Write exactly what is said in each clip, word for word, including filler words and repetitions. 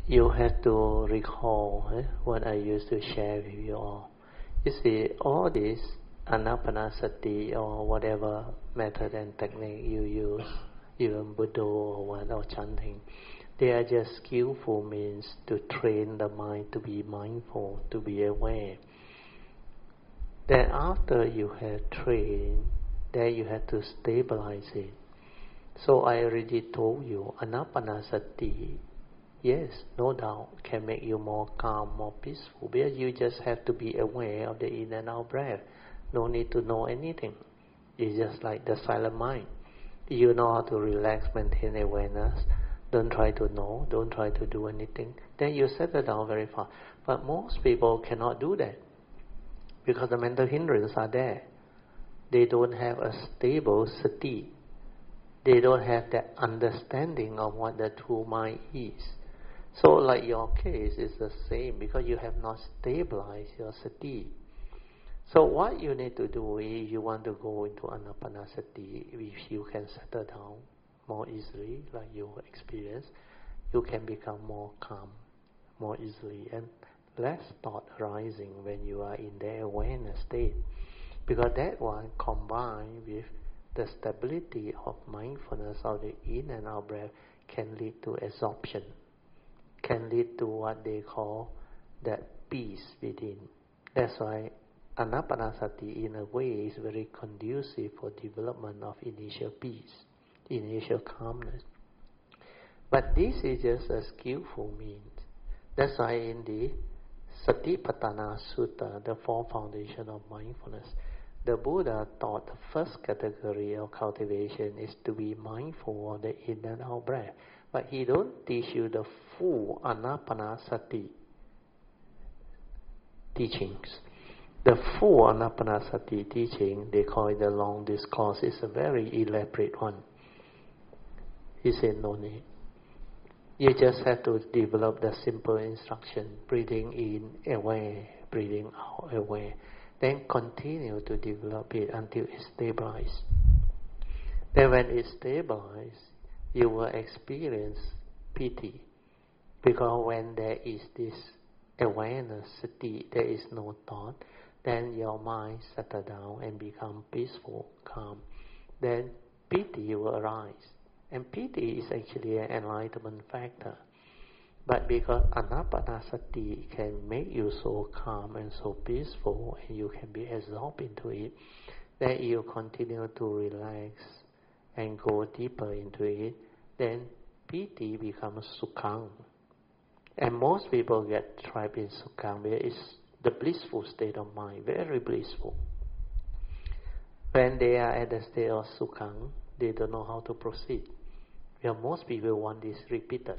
you have to recall eh, what I used to share with you all. You see, all this anapanasati or whatever method and technique you use, even Buddha or what, or chanting, they are just skillful means to train the mind to be mindful, to be aware. Then after you have trained, then you have to stabilize it. So I already told you, anapanasati, yes, no doubt, can make you more calm, more peaceful. Because you just have to be aware of the in and out breath. No need to know anything. It's just like the silent mind. You know how to relax, maintain awareness. Don't try to know. Don't try to do anything. Then you settle down very fast. But most people cannot do that because the mental hindrances are there. They don't have a stable sati. They don't have that understanding of what the true mind is. So like your case is the same because you have not stabilized your sati. So what you need to do is you want to go into anapanasati, if you can settle down more easily, like you experience, you can become more calm more easily and less thought arising when you are in the awareness state. Because that one combined with the stability of mindfulness of the in and out breath can lead to absorption, can lead to what they call that peace within. That's why anapanasati in a way is very conducive for development of initial peace, initial calmness. But this is just a skillful means. That's why in the Satipatthana Sutta, the four foundation of mindfulness, the Buddha taught the first category of cultivation is to be mindful of the in and out breath. But he don't teach you the full anapanasati teachings. The full anapanasati teaching, they call it the long discourse, is a very elaborate one. He said no need. You just have to develop the simple instruction, breathing in aware, breathing out aware. Then continue to develop it until it's stabilized. Then when it's stabilized, you will experience piti. Because when there is this awareness, sati, there is no thought, then your mind settles down and become peaceful, calm. Then piti will arise. And piti is actually an enlightenment factor. But because anapanasati can make you so calm and so peaceful, and you can be absorbed into it, then you continue to relax and go deeper into it, then piti becomes sukhang. And most people get trapped in sukhang, where it's the blissful state of mind, very blissful. When they are at the state of sukhang, they don't know how to proceed. Well, most people want this repeated.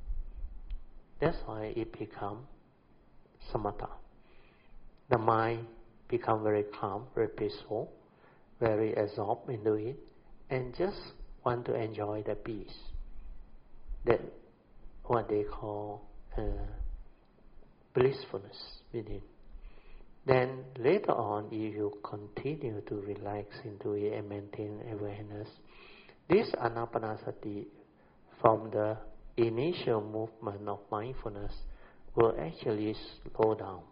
That's why it becomes samatha. The mind becomes very calm, very peaceful, very absorbed into it, and just want to enjoy the peace. That what they call uh, blissfulness within. Then later on, if you continue to relax into it and maintain awareness, this anapanasati from the initial movement of mindfulness will actually slow down.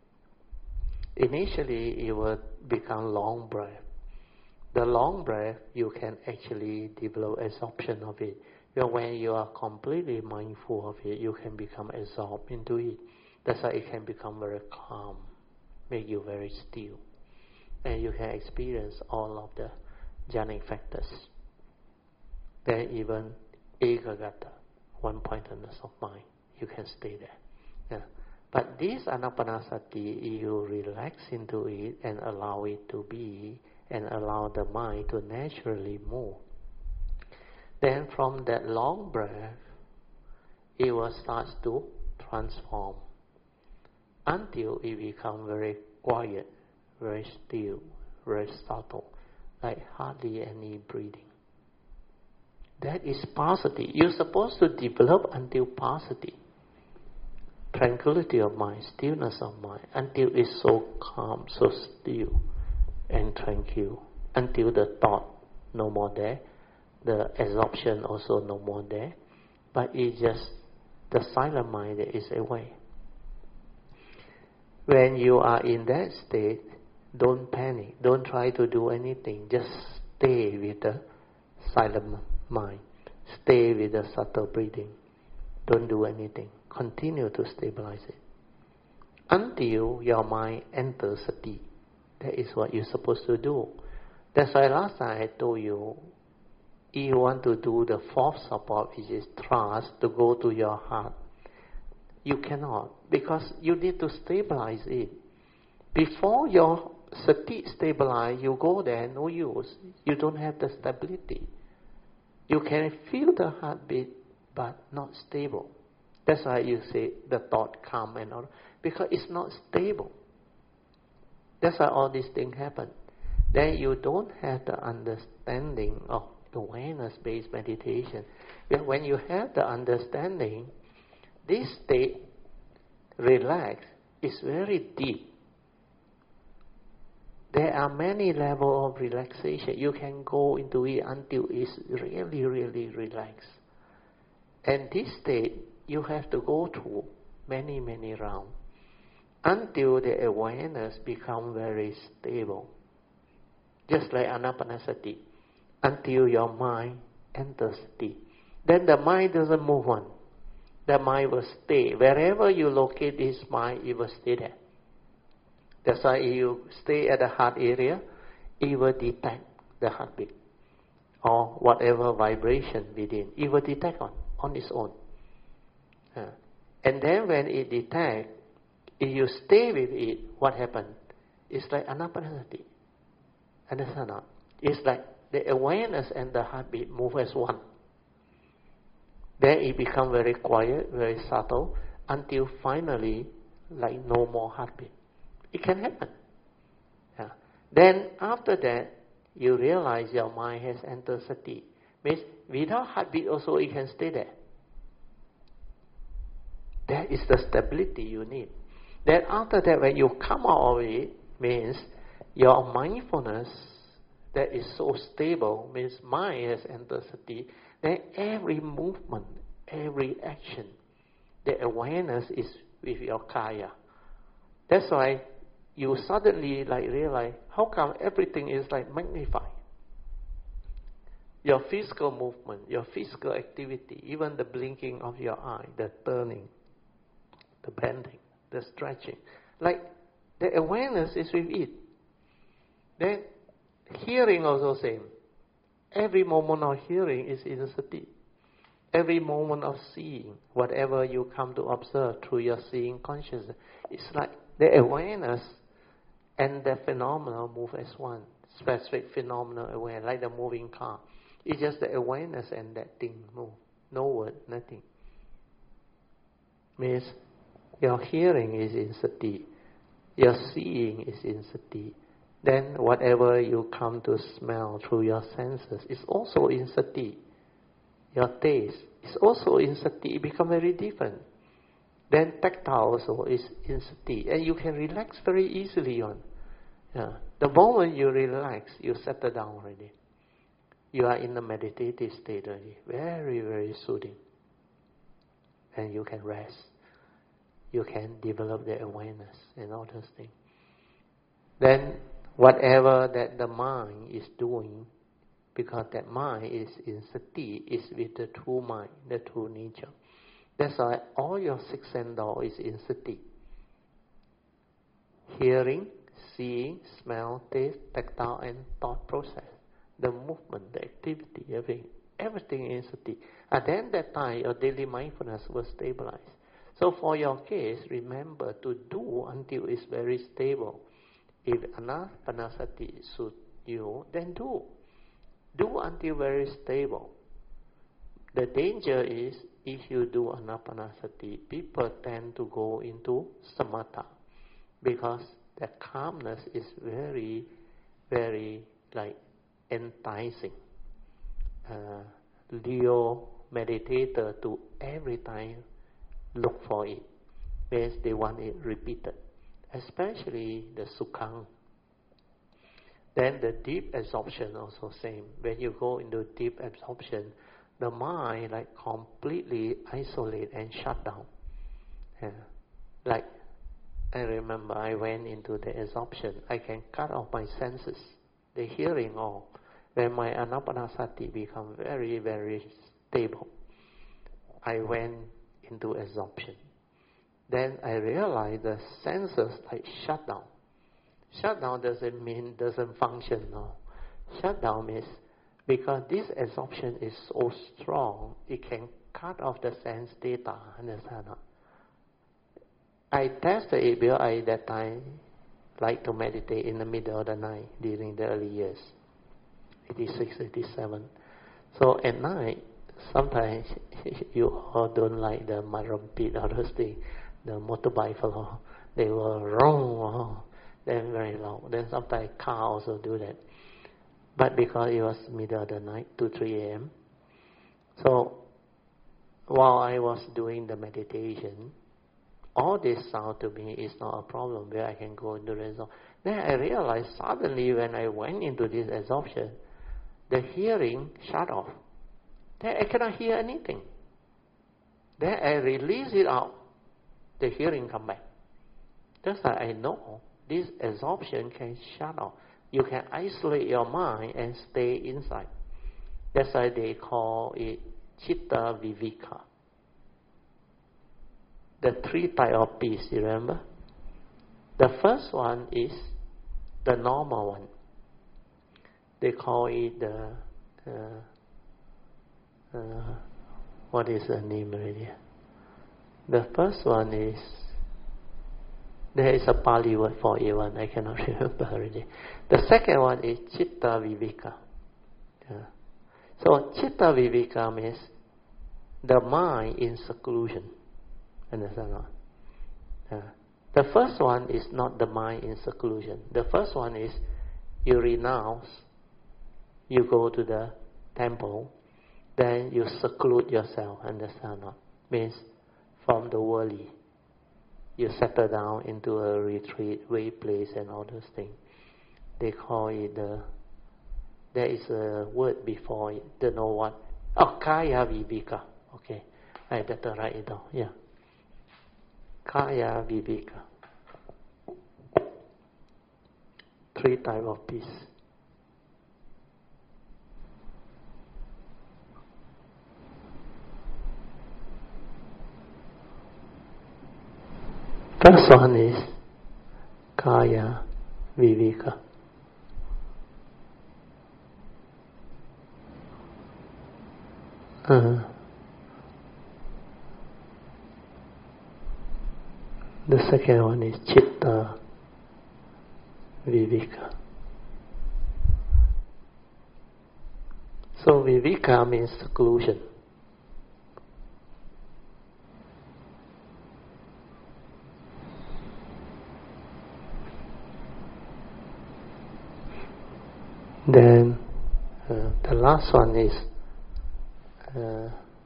Initially, it will become long breath. The long breath, you can actually develop absorption of it. But when you are completely mindful of it, you can become absorbed into it. That's why it can become very calm, make you very still. And you can experience all of the jhanic factors. Then even ekagata, one-pointedness of mind, you can stay there. Yeah. But this anapanasati, you relax into it and allow it to be, and allow the mind to naturally move. Then from that long breath, it will start to transform until it becomes very quiet, very still, very subtle, like hardly any breathing. That is passaddhi. You're supposed to develop until passaddhi. Tranquility of mind, stillness of mind, until it's so calm, so still and tranquil. Until the thought no more there, the absorption also no more there, but it's just the silent mind that is away. When you are in that state, don't panic, don't try to do anything, just stay with the silent mind, stay with the subtle breathing, don't do anything, continue to stabilize it until your mind enters sati. That is what you're supposed to do. That's why last time I told you, if you want to do the fourth support, which is trust, to go to your heart, you cannot, because you need to stabilize it. Before your sati stabilize, you go there, no use. You don't have the stability. You can feel the heartbeat, but not stable. That's why you say the thought come and all, because it's not stable. That's why all these things happen. Then you don't have the understanding of awareness-based meditation. When you have the understanding, this state, relax, is very deep. There are many levels of relaxation. You can go into it until it's really, really relaxed. And this state, you have to go through many, many rounds until the awareness becomes very stable. Just like Anapanasati, until your mind enters sati. Then the mind doesn't move on. The mind will stay. Wherever you locate this mind, it will stay there. That's why if you stay at the heart area, it will detect the heartbeat or whatever vibration within. It will detect on, on its own. Uh, and then when it detects, if you stay with it, what happens? It's like Anapanasati. Understand not? It's like the awareness and the heartbeat move as one. Then it becomes very quiet, very subtle, until finally, like no more heartbeat. It can happen. Yeah. Then after that, you realize your mind has entered sati. Means without heartbeat also it can stay there. That is the stability you need. Then after that, when you come out of it, means your mindfulness that is so stable, means mind has entered sati, then every movement, every action, the awareness is with your kaya. That's why you suddenly like realize, how come everything is like magnified? Your physical movement, your physical activity, even the blinking of your eye, the turning, the bending, the stretching, like the awareness is with it. Then hearing also same. Every moment of hearing is in sati. Every moment of seeing, whatever you come to observe through your seeing consciousness, it's like the awareness and the phenomena move as one. Specific phenomena aware, like the moving car. It's just the awareness and that thing move. No word, nothing. Means your hearing is in sati. Your seeing is in sati. Then whatever you come to smell through your senses is also in sati. Your taste is also in sati. It becomes very different. Then tactile also is in sati. And you can relax very easily on. Yeah. The moment you relax, you settle down already. You are in a meditative state already. Very, very soothing. And you can rest. You can develop the awareness and all those things. Then whatever that the mind is doing, because that mind is in sati, is with the true mind, the true nature. That's why all your six sense door is in sati. Hearing, seeing, smell, taste, tactile, and thought process. The movement, the activity, everything, everything in sati. And then that time, your daily mindfulness will stabilize. So for your case, remember to do until it's very stable. If anapanasati suits you, then do. Do until very stable. The danger is, if you do anapanasati, people tend to go into samatha, because the calmness is very, very like enticing. Uh, Leo meditator to every time look for it, because they want it repeated. Especially the sukhang. Then the deep absorption also same. When you go into deep absorption, the mind like completely isolate and shut down. Yeah. Like, I remember I went into the absorption. I can cut off my senses, the hearing all. When my anapanasati become very, very stable, I went into absorption. Then I realized the senses like shut down. Shut down doesn't mean doesn't function, no. Shut down means because this absorption is so strong, it can cut off the sense data, understand? No? I tested it because I, that time, like to meditate in the middle of the night during the early years, eighty-six, eighty-seven. So at night, sometimes you all don't like the marumpit or those things, the motorbike fellow, they will roam, then very loud. Then sometimes car also do that. But because it was middle of the night, two, three a.m., so while I was doing the meditation, all this sound to me is not a problem where I can go into the absorption. Then I realized suddenly when I went into this absorption, the hearing shut off. Then I cannot hear anything. Then I release it out. The hearing come back. Just like I know this absorption can shut off. You can isolate your mind and stay inside. That's why they call it Chitta Viveka. The three types of peace, you remember? The first one is the normal one. They call it the, uh, uh, what is the name already? The first one is, there is a Pali word for it one, I cannot remember already. The second one is Chitta Viveka. Yeah. So Chitta Viveka means the mind in seclusion. Understand? Yeah. The first one is not the mind in seclusion. The first one is you renounce, you go to the temple, then you seclude yourself. Understand? Means from the worldly. You settle down into a retreat, way place and all those things. They call it the, there is a word before it, don't know what. Oh, Kaya Viveka. Okay, I better write it down. Yeah. Kaya Viveka. Three types of peace. First one is Kaya Viveka. Uh, the second one is Chitta Viveka. So Viveka means seclusion. Then uh, the last one is uh,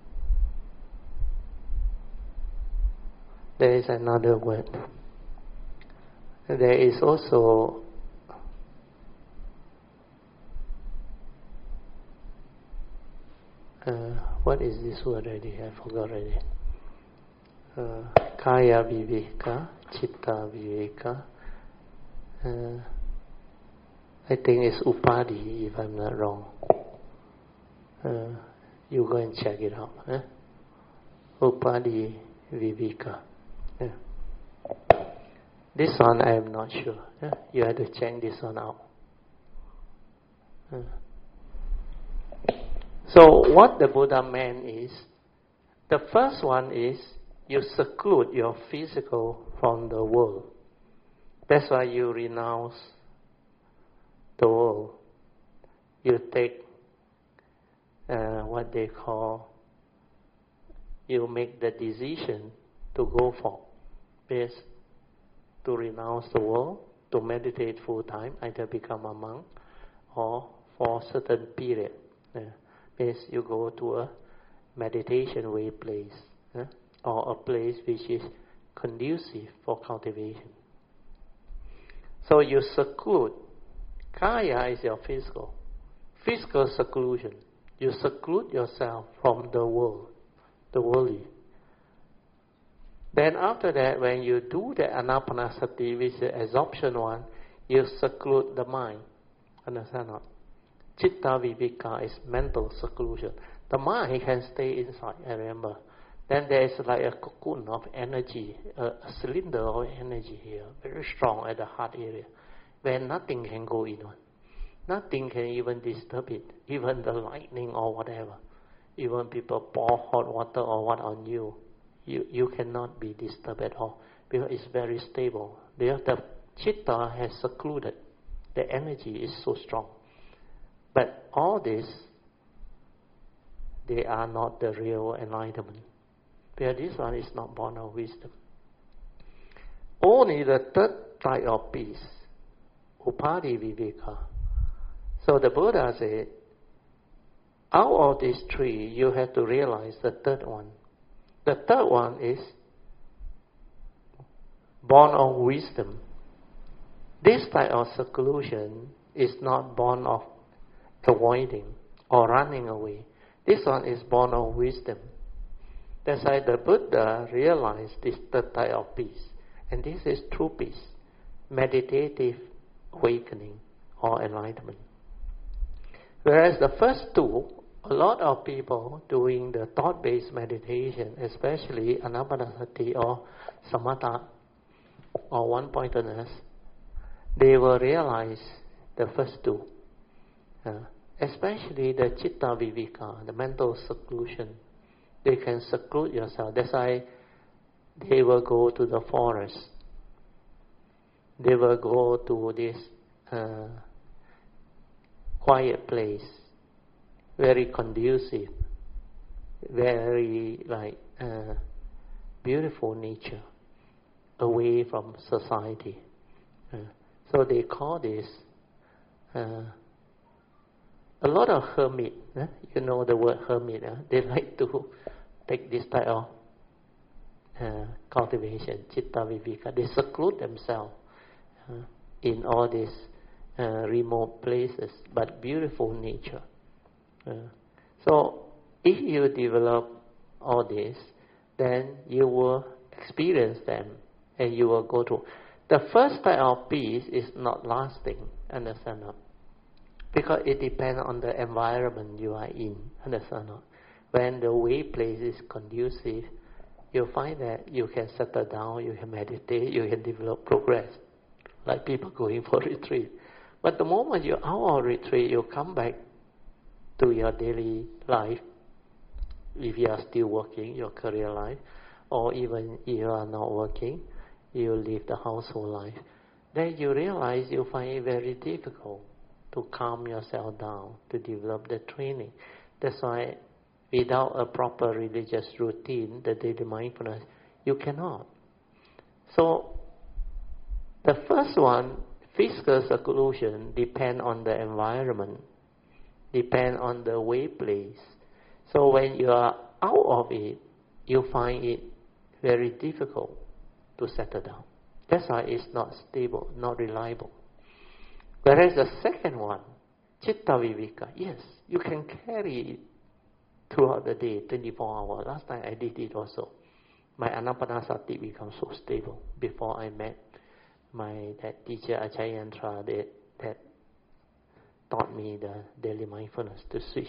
there is another word. There is also uh, what is this word already? I forgot already. Uh, Kaya Viveka, Chitta Viveka. Uh, I think it's Upadi, if I'm not wrong. Uh, you go and check it out. Eh? Upadi Viveka. Yeah. This one I am not sure. Yeah? You have to check this one out. Uh. So what the Buddha meant is, the first one is you seclude your physical from the world. That's why you renounce the world. You take uh, what they call, you make the decision to go for is to renounce the world, to meditate full time, either become a monk or for a certain period. Uh, means you go to a meditation way place, uh, or a place which is conducive for cultivation. So you seclude. Kaya is your physical. Physical seclusion. You seclude yourself from the world, the worldly. Then after that, when you do the anapanasati, which is the absorption one, you seclude the mind. Understand not? Chitta viveka is mental seclusion. The mind can stay inside, I remember. Then there is like a cocoon of energy, a, a cylinder of energy here, very strong at the heart area, where nothing can go in on. Nothing can even disturb it, even the lightning or whatever. Even people pour hot water or what on you, you, you cannot be disturbed at all, because it's very stable. The, the chitta has secluded. The energy is so strong. But all this, they are not the real enlightenment. Because this one is not born of wisdom. Only the third type of peace, upadi viveka. So the Buddha said, out of these three, you have to realize the third one. The third one is born of wisdom. This type of seclusion is not born of avoiding or running away. This one is born of wisdom. That's why the Buddha realized this third type of peace. And this is true peace, meditative awakening or enlightenment. Whereas the first two, a lot of people doing the thought-based meditation, especially anapanasati or samatha or one-pointedness, they will realize the first two. Uh, especially the chitta viveka, the mental seclusion. They can seclude yourself. That's why they will go to the forest. They will go to this uh, quiet place, very conducive, very like uh, beautiful nature, away from society. Uh, so they call this uh, a lot of hermit. Eh? You know the word hermit. Eh? They like to take this type of uh, cultivation, chitta viveka. They seclude themselves uh, in all these uh, remote places, but beautiful nature. Uh, so if you develop all this, then you will experience them and you will go through. The first type of peace is not lasting, understand not? Because it depends on the environment you are in, understand not? When the way place is conducive, you'll find that you can settle down, you can meditate, you can develop progress, like people going for retreat. But the moment you're out of retreat, you come back to your daily life, if you are still working, your career life, or even if you are not working, you live the household life, then you realize you find it very difficult to calm yourself down, to develop the training. That's why without a proper religious routine, the daily mindfulness, you cannot. So the first one, physical seclusion, depend on the environment, depend on the way place. So when you are out of it, you find it very difficult to settle down. That's why it's not stable, not reliable. Whereas the second one, chitta viveka, yes, you can carry it throughout the day, twenty-four hours. Last time I did it also. My anapanasati becomes so stable. Before I met my that teacher Achayantra that, that taught me the daily mindfulness to switch.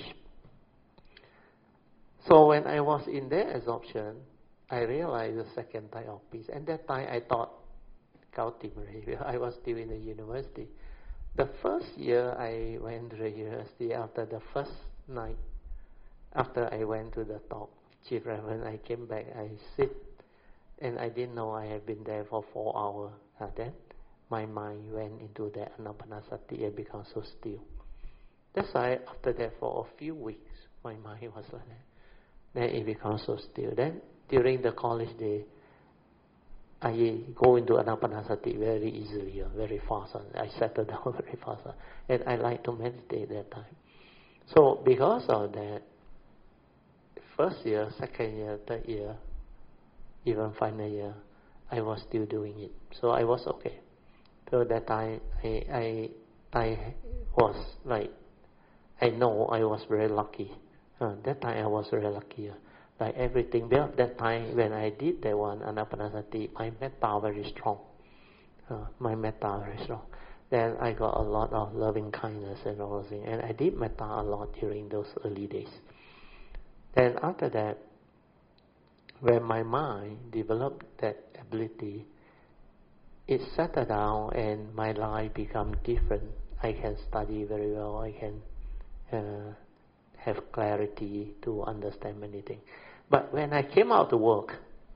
So when I was in that absorption, I realized the second type of peace. And that time I thought, Kautimari, I was still in the university. The first year I went to the university, after the first night, after I went to the talk, Chief Reverend, I came back, I sit, and I didn't know I had been there for four hours. And then my mind went into that anapanasati and became so still. That's why after that for a few weeks, my mind was like that. Then it becomes so still. Then during the college day, I go into anapanasati very easily, uh, very fast. Uh, I settle down very fast. Uh, and I like to meditate that time. So because of that, first year, second year, third year, even final year, I was still doing it. So I was okay. So that time, I, I, I was like I know I was very lucky. Uh, that time I was very lucky. Uh, like everything, well, that time when I did that one, Anapanasati, my metta very strong. Uh, my metta very strong. Then I got a lot of loving kindness and all those things. And I did metta a lot during those early days. Then after that, when my mind developed that ability, it settled down and my life became different. I can study very well. I can uh, have clarity to understand many things. But when I came out to work,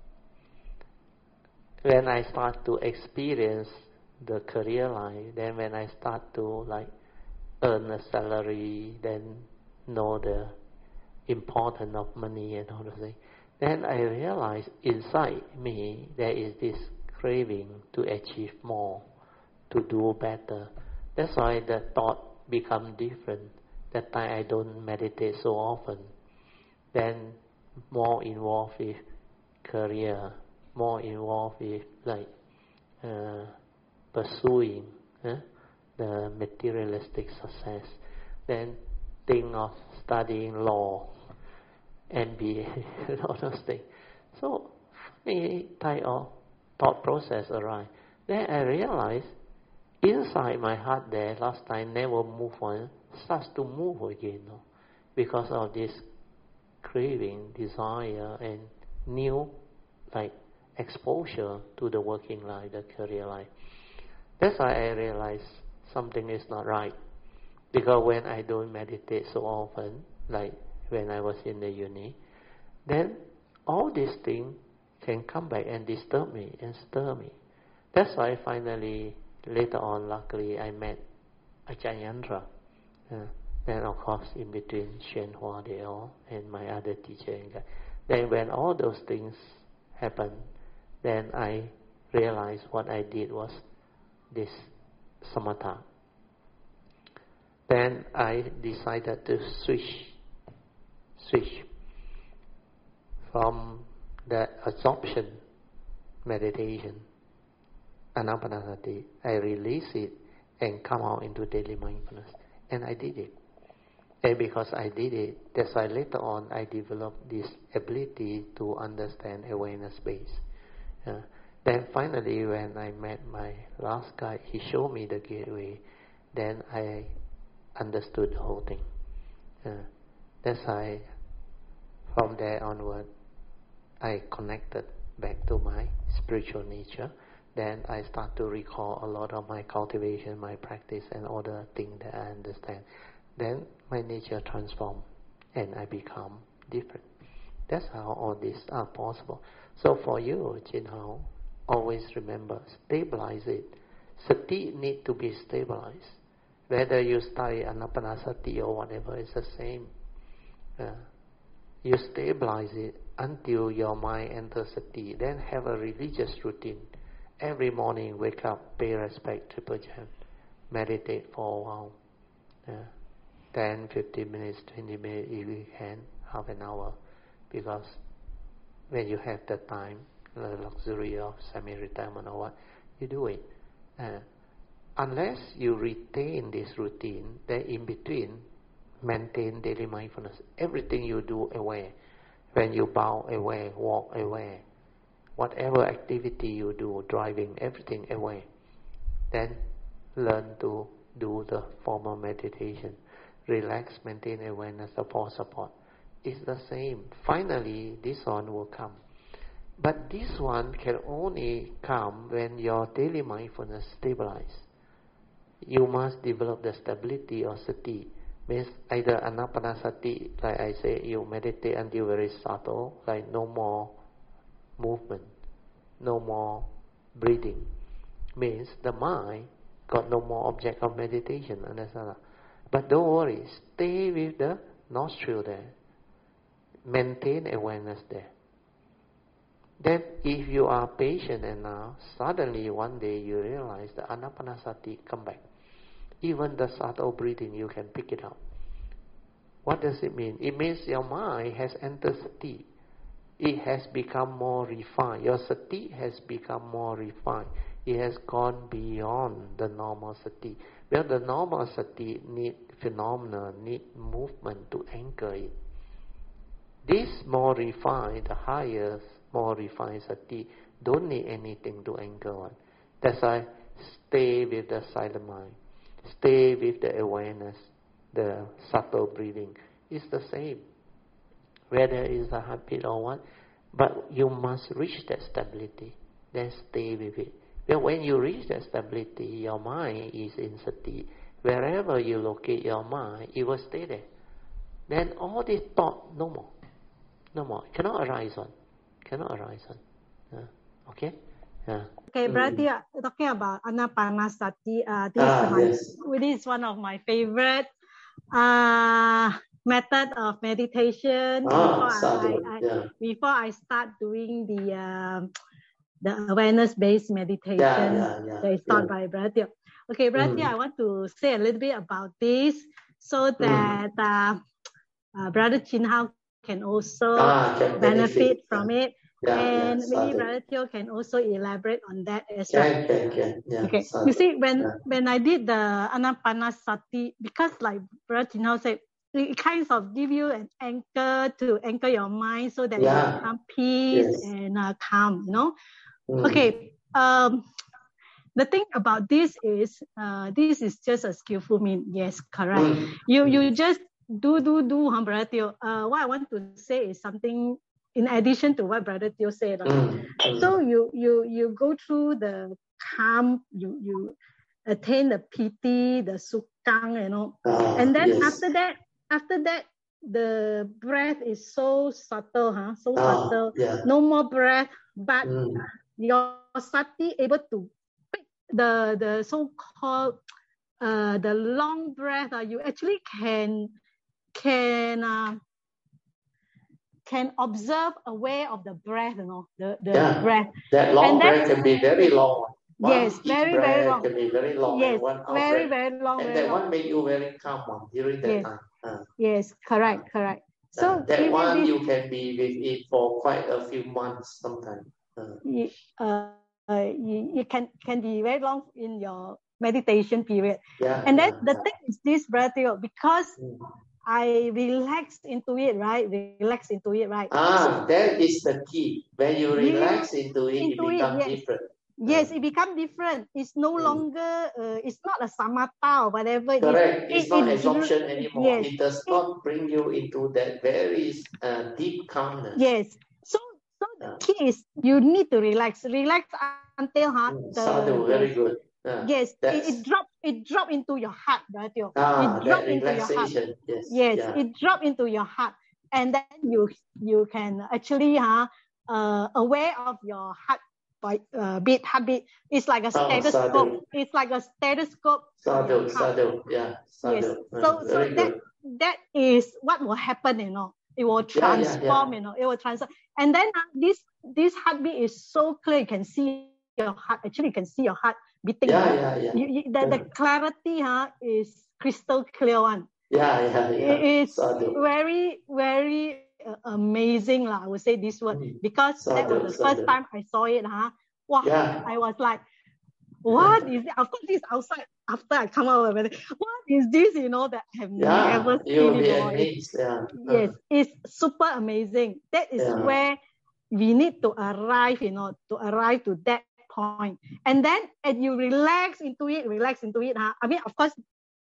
when I start to experience the career life, then when I start to like earn a salary, then know the importance of money and all those things, then I realize inside me there is this craving to achieve more, to do better. That's why the thought become different. That time I don't meditate so often. Then more involved with career, more involved with like uh, pursuing eh, the materialistic success. Then think of studying law, M B A, all those things. So funny type of thought process arise. Then I realize inside my heart there, last time never move on, starts to move again, no? Because of this craving, desire, and new like exposure to the working life, the career life. That's why I realize something is not right. Because when I don't meditate so often, like when I was in the uni, then all these things can come back and disturb me and stir me. That's why finally, later on, luckily, I met Ajahn Yandra. Uh, then, of course, in between Shen Hua they all and my other teacher. Then when all those things happened, then I realized what I did was this samatha. Then I decided to switch, switch from the absorption meditation, anapanasati. I release it and come out into daily mindfulness. And I did it. And because I did it, that's why later on I developed this ability to understand awareness base. Uh, then finally when I met my last guide, he showed me the gateway. Then I understood the whole thing. Uh, that's why from there onward I connected back to my spiritual nature. Then I start to recall a lot of my cultivation, my practice, and all the things that I understand. Then my nature transforms and I become different. That's how all these are possible. So for you, Jin Hao, always remember, stabilize it. Sati need to be stabilized. Whether you study Anapanasati or whatever, it's the same. Uh, you stabilize it until your mind enters Sati. Then have a religious routine. Every morning, wake up, pay respect, triple jam, meditate for a while. Uh, ten, fifteen minutes, twenty minutes if you can, half an hour. Because when you have the time, the luxury of semi-retirement or what, you do it. Uh, unless you retain this routine, then in between, maintain daily mindfulness. Everything you do aware. When you bow, aware, walk, aware. Whatever activity you do, driving, everything aware. Then learn to do the formal meditation. Relax, maintain awareness, support, support. It's the same. Finally, this one will come. But this one can only come when your daily mindfulness stabilizes. You must develop the stability of sati. Means either anapanasati, like I say, you meditate until very subtle, like no more movement, no more breathing. Means the mind got no more object of meditation, understand? But don't worry, stay with the nostril there. Maintain awareness there. Then if you are patient enough, suddenly one day you realize the anapanasati come back. Even the subtle breathing, you can pick it up. What does it mean? It means your mind has entered sati. It has become more refined. Your sati has become more refined. It has gone beyond the normal sati. Well, the normal sati need phenomena need movement to anchor it. This more refined, the highest, more refined sati, don't need anything to anchor one. That's why stay with the silent mind. Stay with the awareness, the subtle breathing. It's the same. Whether it's a heartbeat or what, but you must reach that stability. Then stay with it. Well, when you reach that stability, your mind is in sati. Wherever you locate your mind, it will stay there. Then all this thought, no more. No more. Cannot arise on. Cannot arise on. Uh, okay? Yeah. Okay, Brother, mm-hmm. talking about Anapanasati, uh, this, ah, is my, yes. this is one of my favorite uh, method of meditation. Ah, before, I, I, yeah. before I start doing the uh, the awareness-based meditation yeah, yeah, yeah, that is taught yeah. by Brother. Okay, Brother, mm. I want to say a little bit about this so that mm. uh, uh, Brother Chin Hao can also ah, can benefit, benefit from yeah. it. Yeah, and yeah, maybe Brother Teo can also elaborate on that as well. Can, can, can. Yeah, okay. Sadhu. You see, when yeah. when I did the Anapanasati, because like Brother Chin Hao said, it kind of give you an anchor to anchor your mind so that yeah. you become peace yes. and uh, calm, you know. Mm. Okay. Um, the thing about this is, uh, this is just a skillful mean. Yes, correct. Mm. You you just do do do, huh, Brother Teo. Uh, what I want to say is something in addition to what Brother Teo said. Mm. So you you you go through the calm, you you attain the piti, the sukang, you know, oh, and then yes. after that, after that, the breath is so subtle, huh? So oh, subtle. Yeah. No more breath, but mm. your sati able to pick the the so-called uh, the long breath. Uh, you actually can can uh, can observe aware of the breath, you know, the, the yeah. breath. That long and breath can be very long. One yes, very, very long. Can be very long. Yes, one very, breath. very long. And very that long. one make you very calm one during that yes. time. Uh, yes, correct, uh, correct. So uh, that one this, you can be with it for quite a few months sometimes. Uh, you, uh, uh, you, you can can be very long in your meditation period. Yeah, and then yeah, the yeah. thing is this, Brother, because mm. I relax into it, right? Relax into it, right? Ah, so, that is the key. When you relax you, into it, into it becomes yes. different. Yes, it becomes different. It's no mm. longer, uh, it's not a samatha or whatever. Correct. It is. It's not it, absorption it, anymore. Yes. It does it, not bring you into that very uh, deep calmness. Yes. So, so the uh. key is you need to relax. Relax until huh, mm, the, sadhu, very the, good. Uh, yes, it, it drop it drop into your heart, right? Ah, it drop that into your heart. Yes, yes yeah. it drop into your heart, and then you you can actually huh, uh, aware of your heart by uh, beat, heartbeat. It's like a stethoscope. Oh, it's like a stethoscope. Sadhu, sadhu, yeah. Sadhu. Yes. Uh, so so that good. that is what will happen, you know. It will transform, yeah, yeah, yeah. you know. It will transform, and then uh, this this heartbeat is so clear. You can see your heart. Actually, you can see your heart beating. Yeah, huh? yeah, yeah. You, you, the, the clarity, huh, is crystal clear one. Yeah, yeah, yeah. It's Sadhu. very, very uh, amazing, lah. I would say this word mm. because Sadhu, that was the Sadhu. first time I saw it, huh? Wow, yeah. I was like, what is it? Of course, this outside. After I come out of it, what is this? You know that I have yeah, never seen it before. It's, yeah. Yes, it's super amazing. That is yeah. where we need to arrive, you know, to arrive to that point. And then as you relax into it, relax into it, huh? I mean, of course,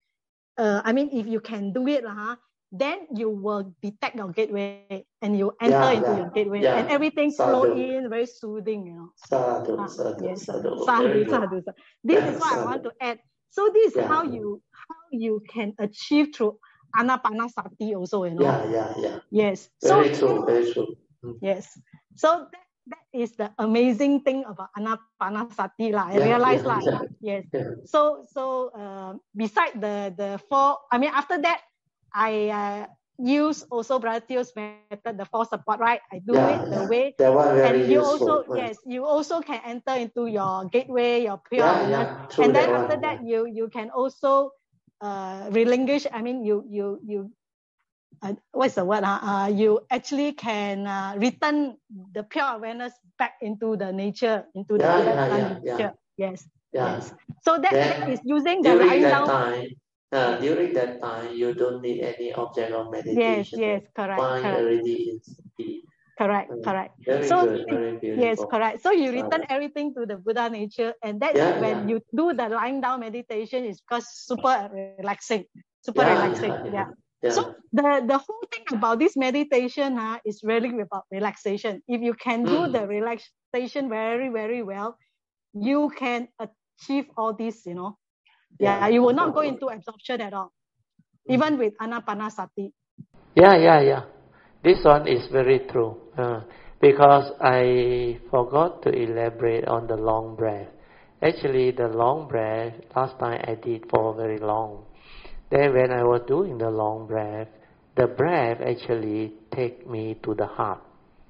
uh, I mean, if you can do it, huh, then you will detect your gateway and you enter yeah, into yeah, your gateway yeah. and everything flow in, very soothing, you know. Sadhu, uh, sadhu, yes, sadhu, sadhu, sadhu, sadhu. This yeah, is what sadhu. I want to add. So this is yeah. how you how you can achieve through Anapanasati also, you know. Yeah, yeah, yeah. Yes. Very so, true, very true. Mm. Yes. So that, that is the amazing thing about Anapanasati, lah. I yeah, realized, yeah, lah. yeah. Yes. Yeah. So so uh, beside the the four, I mean, after that, I uh, use also Brother Teo's method, the four support, right? I do yeah, it the yeah. way. That one very and you useful. also right. yes, you also can enter into your gateway, your pure yeah, awareness. Yeah, and then that after one, that, yeah. you you can also uh, relinquish. I mean, you you you. Uh, what's the word? Uh, uh, you actually can uh, return the pure awareness back into the nature, into yeah, the yeah, yeah, nature. yeah. Yes. Yeah. Yes. So that, then, that is using the during lying that down. time, Uh, during that time, you don't need any object of meditation. Yes, yes, correct, Mind correct. already is peace. Correct, Uh, correct. very So good, very beautiful. yes, correct. So you Uh, return everything to the Buddha nature, and that's yeah, when yeah. you do the lying down meditation is because super relaxing, super Yeah, relaxing. yeah, Yeah. yeah. Yeah. So the the whole thing about this meditation uh, is really about relaxation. If you can do Mm. the relaxation very very well, you can achieve all this. You know, yeah, Yeah. you will not go into absorption at all, even with Anapanasati. Yeah, yeah, yeah. This one is very true. Uh, because I forgot to elaborate on the long breath. Actually, the long breath, last time I did for very long. Then when I was doing the long breath, the breath actually take me to the heart.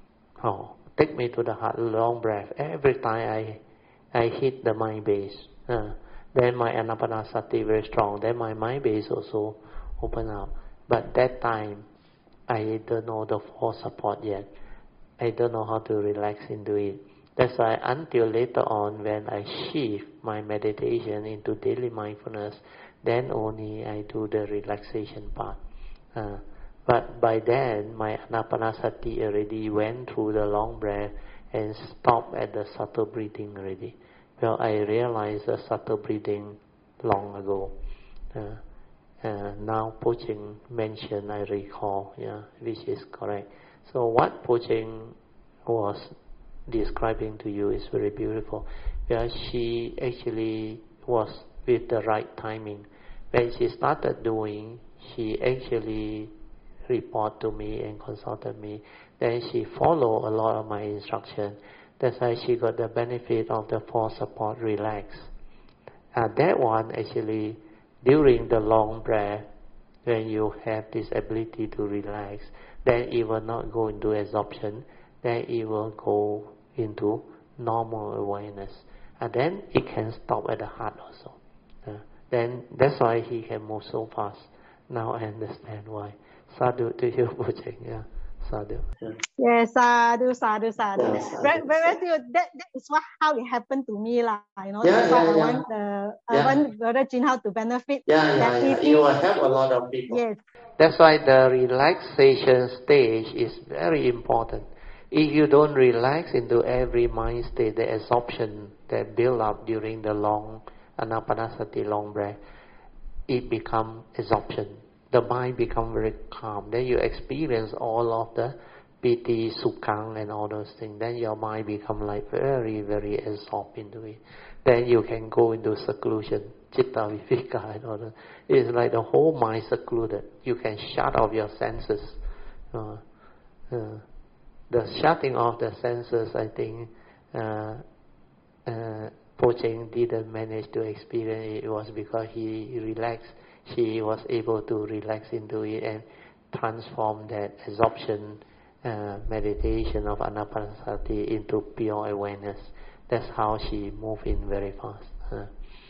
Oh, take me to the heart, long breath. Every time I I hit the mind base. Uh, then my anapanasati very strong. Then my mind base also open up. But that time, I don't know the full support yet. I don't know how to relax into it. That's why until later on when I shift my meditation into daily mindfulness, then only I do the relaxation part. Uh, but by then, my anapanasati already went through the long breath and stopped at the subtle breathing already. Well, I realized the subtle breathing long ago. Uh, uh, now Poching mentioned, I recall, yeah, which is correct. So what Poching was describing to you is very beautiful. Yeah, she actually was with the right timing. When she started doing, she actually reported to me and consulted me. Then she followed a lot of my instruction. That's why she got the benefit of the force support relax. And that one actually, during the long breath, when you have this ability to relax, then it will not go into absorption, then it will go into normal awareness. And then it can stop at the heart also. Uh, then that's why he can move so fast. Now I understand why. Sadhu to you, Bujeng. Yeah, sadhu. Yeah. Yes, sadhu, sadhu, sadhu. Yeah, sadhu. Very, very good. That, that is what how it happened to me, lah. You know, Yeah, that's why yeah, I yeah. want the I Yeah. want Brother Jin Hao to benefit. Yeah, yeah, that yeah. if You will he- help a lot of people. Yes. That's why the relaxation stage is very important. If you don't relax into every mind state, the absorption that build up during the long anapanasati, long breath, it become absorption. The mind become very calm. Then you experience all of the piti, sukhang and all those things. Then your mind become like very, very absorbed into it. Then you can go into seclusion, citta viveka and all that. It's like the whole mind secluded. You can shut off your senses. Uh, uh, the shutting off the senses, I think, uh, uh, Pocheng didn't manage to experience it. It was because he relaxed. She was able to relax into it and transform that absorption uh, meditation of anapanasati into pure awareness. That's how she moved in very fast. Uh,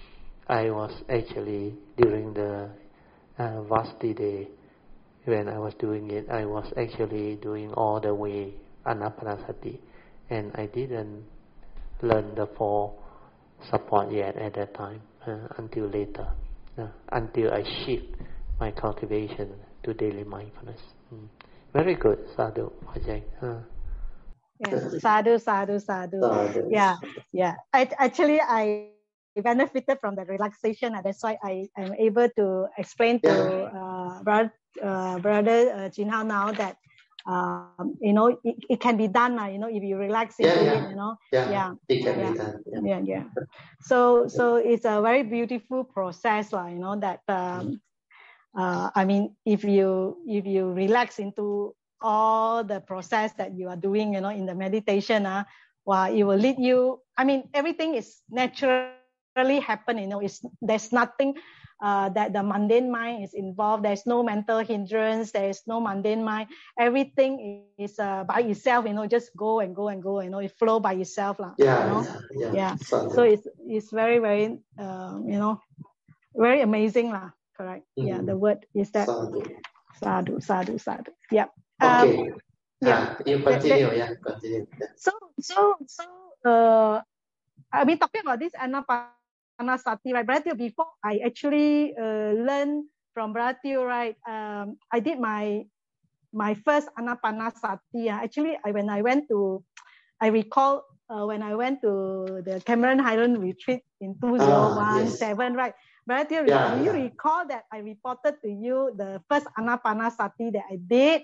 I was actually, during the uh, Vasti day, when I was doing it, I was actually doing all the way anapanasati, and I didn't learn the four support yet at that time, uh, until later, uh, until I shift my cultivation to daily mindfulness. Mm. Very good, sadhu, Bajai. Uh. Yeah. Sadhu, sadhu, sadhu. sadhu. Yeah, yeah. I, actually, I benefited from the relaxation, and that's why I am able to explain to uh, brother, uh, brother uh, Jin Hao now that um, you know it, it can be done. Uh, you know, if you relax into yeah, yeah. it, you know, yeah, yeah, it can yeah. be done. Yeah. yeah, yeah. So, so it's a very beautiful process, uh, you know, that um, uh, I mean, if you if you relax into all the process that you are doing, you know, in the meditation, uh, well, it will lead you. I mean, everything is naturally happen. You know, it's there's nothing uh, that the mundane mind is involved. There's no mental hindrance. There is no mundane mind. Everything is uh, by itself. You know, just go and go and go. You know, it flow by itself, lah. Yeah, you know? yeah, yeah. yeah. So it's it's very very uh, you know very amazing, lah. Correct. Mm-hmm. Yeah, the word is that sadhu, sadhu, sadhu, sadhu. Yeah. Okay. Um, yeah. Ah, you continue. That, that, yeah, continue. Yeah. So, so, so, uh, I mean, talking about this anapanasati Anapanasati, right? Brother Teo, before I actually uh, learned from Brother Teo, right? Um, I did my my first Anapanasati. Uh, actually, I when I went to, I recall uh, when I went to the Cameron Highland retreat in two thousand seventeen, ah, yes. Right? Brother Teo, yeah, do you yeah. recall that I reported to you the first Anapanasati that I did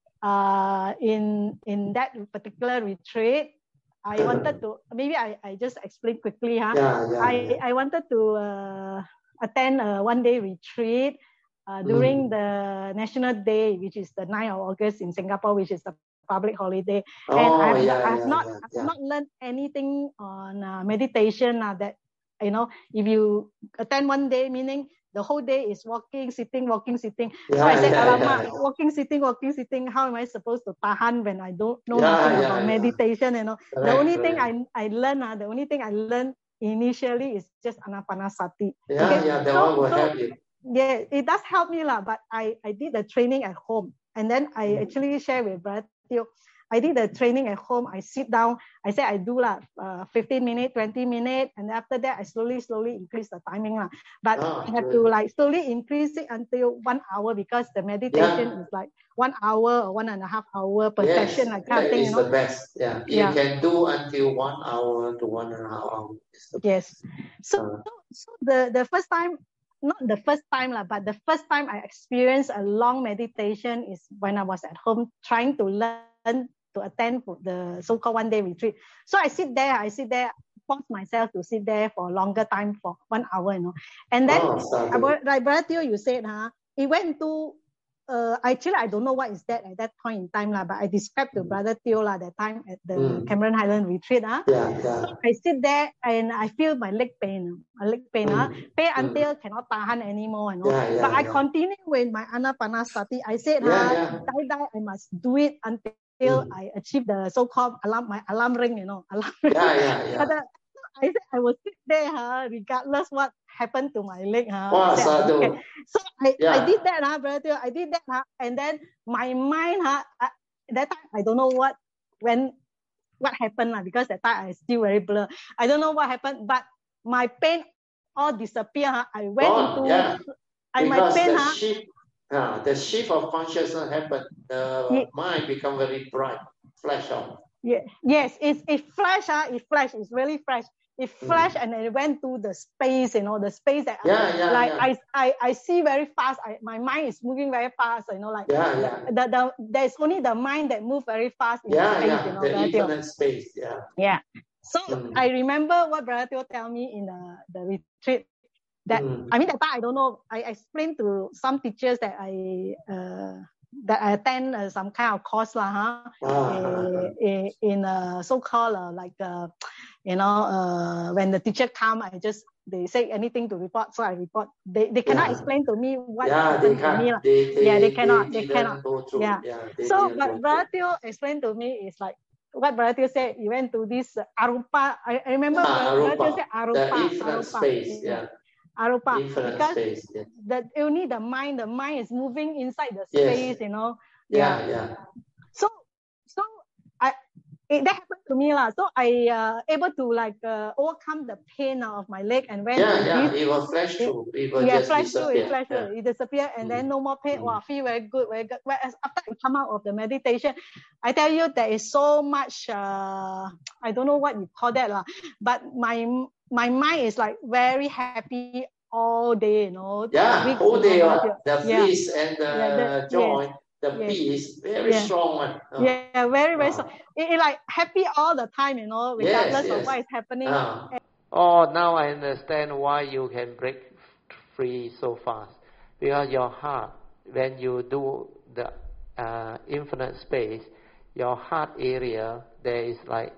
uh, in in that particular retreat? I wanted to, maybe I, I just explain quickly. Huh? Yeah, yeah, I, yeah. I wanted to uh, attend a one-day retreat uh, during mm. the National Day, which is the ninth of August in Singapore, which is a public holiday. Oh, and I've, yeah, I've yeah, not yeah, yeah. I've not learned anything on uh, meditation uh, that, you know, if you attend one day, meaning the whole day is walking, sitting, walking, sitting. Yeah, so I said, yeah, Alamak, yeah. walking, sitting, walking, sitting, how am I supposed to tahan when I don't know yeah, nothing yeah, about yeah. meditation, you know? Correct, the only correct. thing I, I learned, uh, the only thing I learned initially is just Anapanasati. Yeah, okay? yeah, that so, one will so, help you. Yeah, it does help me, lah, but I, I did the training at home. And then I mm. actually share with Brother Teo. I did the training at home. I sit down. I said I do lah, uh, fifteen minutes, twenty minutes, and after that I slowly, slowly increase the timing lah. But oh, I have good. to like slowly increase it until one hour because the meditation yeah. is like one hour or one and a half hour per yes, session, like kind of thing. Is you know? the best. Yeah, you yeah. can do until one hour to one and a half hours. Yes. So, uh, so, so the the first time. Not the first time, lah, but the first time I experienced a long meditation is when I was at home trying to learn to attend the so-called one-day retreat. So I sit there, I sit there, force myself to sit there for a longer time, for one hour, you know. And then, oh, like Brother Teo, you said, huh, it went to, uh, actually, I don't know what is that at that point in time, lah, but I described to Brother Teo lah, that time at the mm. Cameron Highland retreat. Huh? Yeah, yeah. So I sit there and I feel my leg pain, my leg pain, mm. huh? pain mm. until cannot tahan anymore. You know? yeah, yeah, but I yeah. continue with my Anapanasati. I said, yeah, huh, yeah. die, die, I must do it until mm. I achieve the so-called alarm, my alarm ring, you know. Alarm ring. Yeah, yeah, yeah. But, uh, I said I will sit there, huh, regardless what happened to my leg. Huh? Wow, said, okay. So I, yeah. I did that, huh, Brother. I did that, huh? And then my mind, huh, I, that time I don't know what when what happened, huh, because that time I still very blur. I don't know what happened, but my pain all disappeared. Huh? I went oh, into yeah. I, my pain, the huh? shift, uh, the shift of consciousness happened. The yeah. mind become very bright, flash on. Yeah. Yes, it's it flash, huh? It flash. It's really flash. It flashed mm. and it went to the space, you know, the space that yeah, I, yeah, like yeah. I, I I see very fast. I, my mind is moving very fast, you know, like yeah, yeah. The, the, the there's only the mind that moves very fast in yeah, space, yeah. you know. The infinite space, yeah. Yeah. So mm. I remember what Brother Teo tell me in the, the retreat that mm. I mean that time I don't know. I explained to some teachers that I uh that I attend uh, some kind of course lah, huh? Ah, in, in a so-called uh, like uh, you know, uh, when the teacher come, I just they say anything to report, so I report. They they cannot yeah. explain to me what yeah, happened to me. They, they, yeah, they cannot. They, they cannot. Yeah. yeah so what Brother Teo explained to me is like what Brother Teo said. He went to this uh, Arupa. I, I remember ah, Brother Teo said Arupa. The infinite Arupa. space. Yeah. Arupa, infinite because space, yeah. the only the mind, the mind is moving inside the space, yes. you know. Yeah, yeah. yeah. So, so I it, that happened to me lah. So I uh, able to like uh, overcome the pain uh, of my leg and went. Yeah, yeah. This, it was flash through. It was yeah, just flash through. It flash yeah. through. It disappeared, and mm. then no more pain. Mm. Wow, feel very good, very good. Whereas after I come out of the meditation, I tell you there is so much. Uh, I don't know what you call that lah, but my my mind is like very happy all day, you know. Yeah, weeks, all day. You know, the peace yeah. and the yeah, the, joy, yes. the yes. peace, very yeah. strong one. Oh. Yeah, very, very oh. strong. It, it like happy all the time, you know, regardless yes, yes. of what is happening. Oh. oh, now I understand why you can break free so fast. Because your heart, when you do the uh, infinite space, your heart area, there is like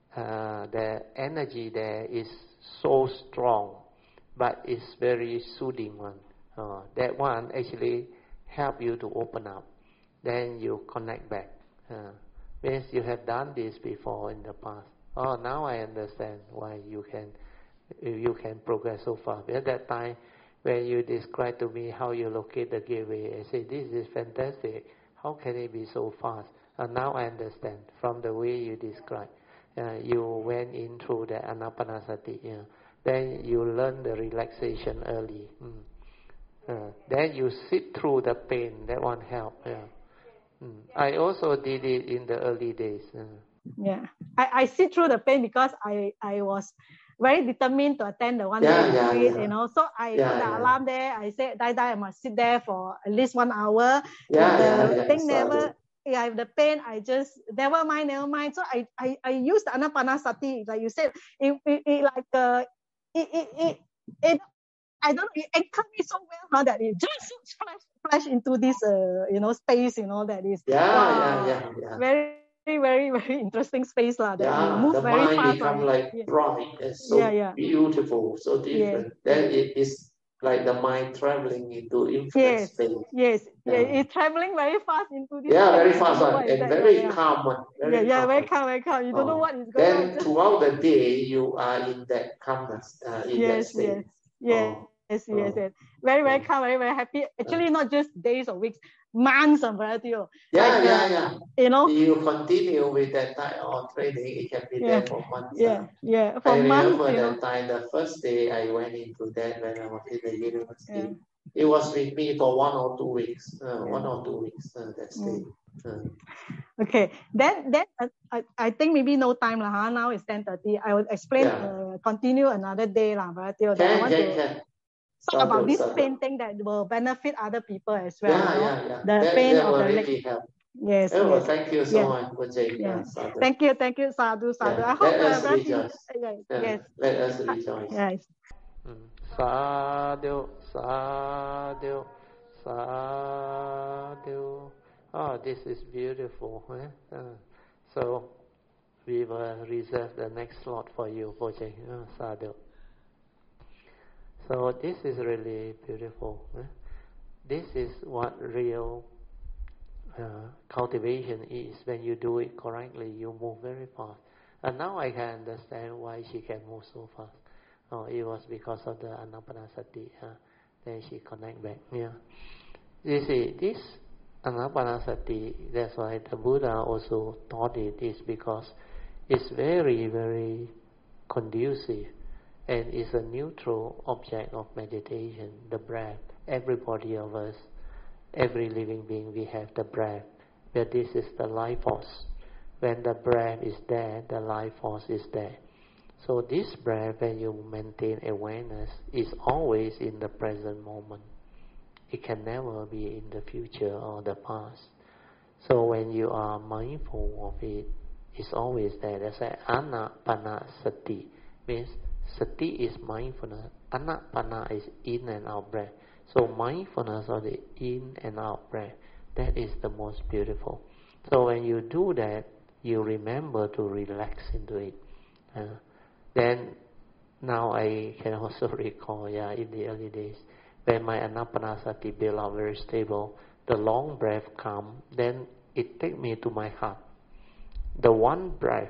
uh, the energy there is so strong, but it's very soothing one. Uh, that one actually help you to open up. Then you connect back. Uh, means you have done this before in the past. Oh, now I understand why you can you can progress so far. At that time, when you described to me how you locate the gateway, I said, this is fantastic. How can it be so fast? And now I understand from the way you describe. uh, you went in through the anapanasati. Yeah. Then you learn the relaxation early. Mm. Uh, then you sit through the pain. That one help. Yeah. Mm. I also did it in the early days. Uh. Yeah, I, I sit through the pain because I, I was very determined to attend the one yeah, day yeah, retreat, yeah. you know. So I yeah, put the yeah. alarm there. I said, die, die, I must sit there for at least one hour. Yeah, if the yeah, yeah. thing Sadhu. never, yeah, if the pain, I just, never mind, never mind. So I, I, I use the anapanasati, like you said, it, it, it like, uh, it, it, it, it, I don't know, it anchored me so well, huh, that it just flash, flash into this, uh, you know, space, you know, that is, yeah, wow, yeah, yeah, yeah. very, very, very interesting space lah. That yeah, you move the very mind fast. become Like, like yeah. bright and so yeah, yeah. beautiful, so different. Yeah, Then yeah. it is like the mind traveling into infinite Yes, space. yes, yeah. Yeah. It's traveling very fast into this. Yeah, space. very You fast don't know one, what is and that. very Yeah, yeah. calm one. Very yeah, yeah, calm very one. calm, very calm. You don't know Oh. what is going on. Then Just, throughout the day, you are in that calmness, uh, in that yes, state. yes, Oh. yes, yes, Oh. yes. Very, very Oh. calm, very, very happy. Actually, not just days or weeks, months of variety. Yeah, like, yeah, uh, yeah. You know, You continue with that type of training, it can be yeah, there for months. yeah, uh. yeah. For I months, remember you that know. time, the first day I went into that when I was in the university. Yeah. It was with me for one or two weeks, uh, Yeah. one or two weeks, uh, that stay. Mm. Uh. Okay, then then uh, I, I think maybe no time lah. Huh? Now it's ten thirty. I will explain. Yeah. Uh, continue another day lah. But I Can, want can, to can. talk Sadhu, about this sadhu. painting that will benefit other people as well. Yeah, you know? yeah, yeah. The that, pain that of will the leg. really help. Yes, Oh, yes. thank you so yeah. much, Bujay. Yeah. Yeah, sadhu. Thank you, thank you, sadhu, sadhu. Yeah. I hope Let uh, us very rejoice. yes, Yeah. yes. Let us rejoice. Yes. Mm. Sadhu, sadhu, sadhu. Oh, this is beautiful. Eh? Uh, so, we will reserve the next slot for you, Bojay. Oh, sadhu. So, this is really beautiful. Eh? This is what real uh, cultivation is. When you do it correctly, you move very fast. And now I can understand why she can move so fast. Oh, it was because of the anapanasati. Uh, then she connect back. Yeah. You see, this anapanasati, that's why the Buddha also taught it, is because it's very, very conducive and it's a neutral object of meditation, the breath. Everybody of us, every living being, we have the breath. But this is the life force. When the breath is there, the life force is there. So this breath, when you maintain awareness, is always in the present moment. It can never be in the future or the past. So when you are mindful of it, it's always there. That's why anapanasati means sati is mindfulness. Anapana is in and out breath. So mindfulness of the in and out breath, that is the most beautiful. So when you do that, you remember to relax into it. Uh, then now I can also recall, yeah, in the early days, when my anapanasati built up very stable, the long breath come, then it take me to my heart. The one breath,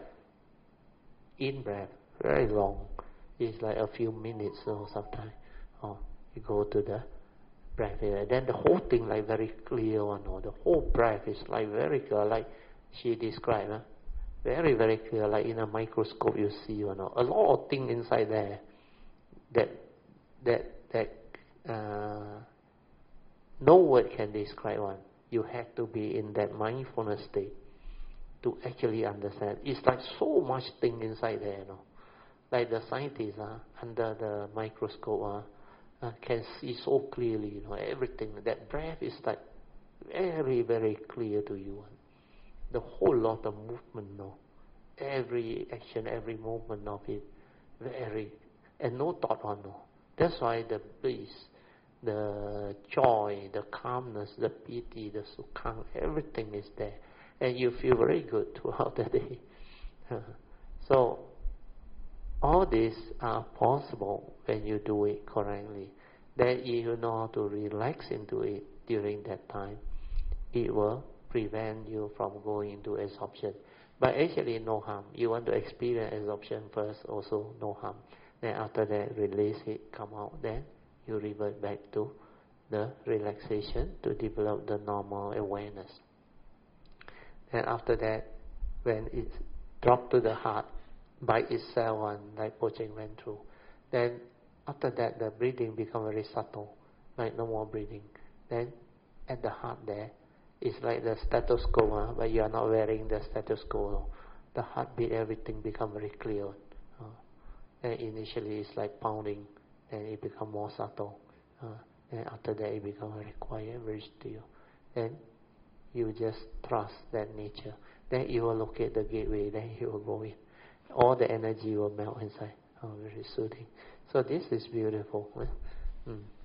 in breath, very long, it's like a few minutes or sometimes. Oh, you go to the breath here. Then the whole thing like very clear one. Or the whole breath is like very clear, like she described. Huh? Very, very clear, like in a microscope you see, you know, a lot of things inside there that that that uh, no word can describe one. You have to be in that mindfulness state to actually understand. It's like so much thing inside there, you know. Like the scientists uh, under the microscope uh, uh, can see so clearly, you know, everything. That breath is like very, very clear to you. The whole lot of movement, no. Every action, every movement of it, very, and no thought on, no. That's why the bliss, the joy, the calmness, the pity, the sukhang, everything is there. And you feel very good throughout the day. So, all these are possible when you do it correctly. Then if you know how to relax into it during that time, it will prevent you from going into absorption. But actually no harm. You want to experience absorption first, also no harm. Then after that, release it, come out. Then you revert back to the relaxation to develop the normal awareness. And after that, when it drops to the heart, by itself one, like Pojing went through. Then after that, the breathing become very subtle, like no more breathing. Then at the heart there, it's like the stethoscope, huh? But you are not wearing the stethoscope. The heartbeat, everything become very clear. Uh, and initially it's like pounding, then it become more subtle. Uh, and after that it become very quiet, very still. Then you just trust that nature. Then you will locate the gateway, then you will go in. All the energy will melt inside. Oh, very soothing. So this is beautiful. Eh? Mm.